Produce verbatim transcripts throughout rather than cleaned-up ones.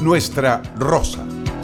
Nuestra Rosa.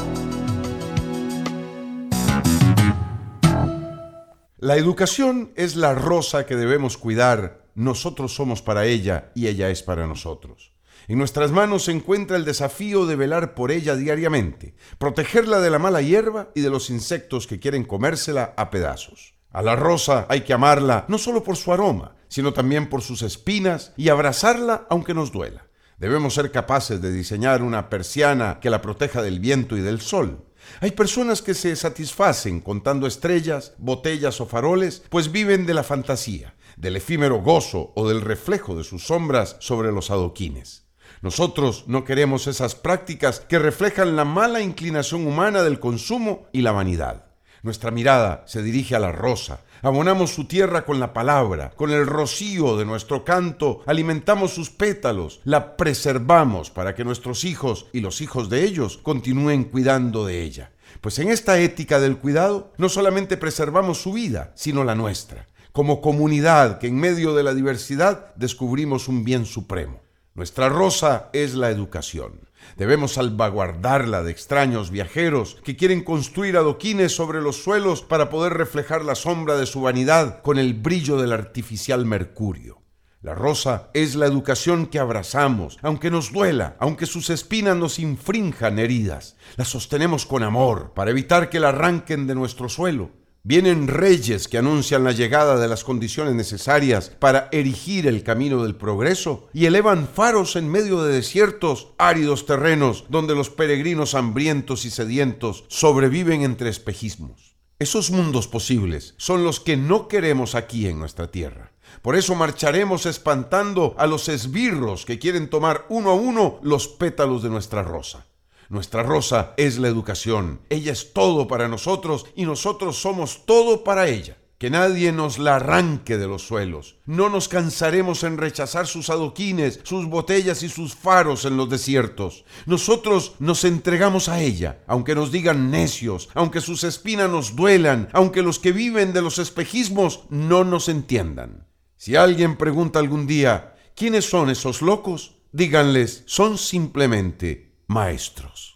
La educación es la rosa que debemos cuidar. Nosotros somos para ella y ella es para nosotros. En nuestras manos se encuentra el desafío de velar por ella diariamente, protegerla de la mala hierba y de los insectos que quieren comérsela a pedazos. A la rosa hay que amarla no solo por su aroma, sino también por sus espinas y abrazarla aunque nos duela. Debemos ser capaces de diseñar una persiana que la proteja del viento y del sol. Hay personas que se satisfacen contando estrellas, botellas o faroles, pues viven de la fantasía, del efímero gozo o del reflejo de sus sombras sobre los adoquines. Nosotros no queremos esas prácticas que reflejan la mala inclinación humana del consumo y la vanidad. Nuestra mirada se dirige a la rosa, abonamos su tierra con la palabra, con el rocío de nuestro canto, alimentamos sus pétalos, la preservamos para que nuestros hijos y los hijos de ellos continúen cuidando de ella. Pues en esta ética del cuidado no solamente preservamos su vida, sino la nuestra, como comunidad que en medio de la diversidad descubrimos un bien supremo. Nuestra rosa es la educación. Debemos salvaguardarla de extraños viajeros que quieren construir adoquines sobre los suelos para poder reflejar la sombra de su vanidad con el brillo del artificial mercurio. La rosa es la educación que abrazamos, aunque nos duela, aunque sus espinas nos infrinjan heridas. La sostenemos con amor para evitar que la arranquen de nuestro suelo. Vienen reyes que anuncian la llegada de las condiciones necesarias para erigir el camino del progreso y elevan faros en medio de desiertos, áridos terrenos donde los peregrinos hambrientos y sedientos sobreviven entre espejismos. Esos mundos posibles son los que no queremos aquí en nuestra tierra. Por eso marcharemos espantando a los esbirros que quieren tomar uno a uno los pétalos de nuestra rosa. Nuestra rosa es la educación, ella es todo para nosotros y nosotros somos todo para ella. Que nadie nos la arranque de los suelos. No nos cansaremos en rechazar sus adoquines, sus botellas y sus faros en los desiertos. Nosotros nos entregamos a ella, aunque nos digan necios, aunque sus espinas nos duelan, aunque los que viven de los espejismos no nos entiendan. Si alguien pregunta algún día, ¿quiénes son esos locos? Díganles, son simplemente maestros.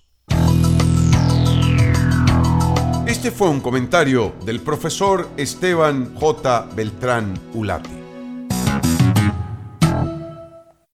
Este fue un comentario del profesor Esteban J. Beltrán Ulate.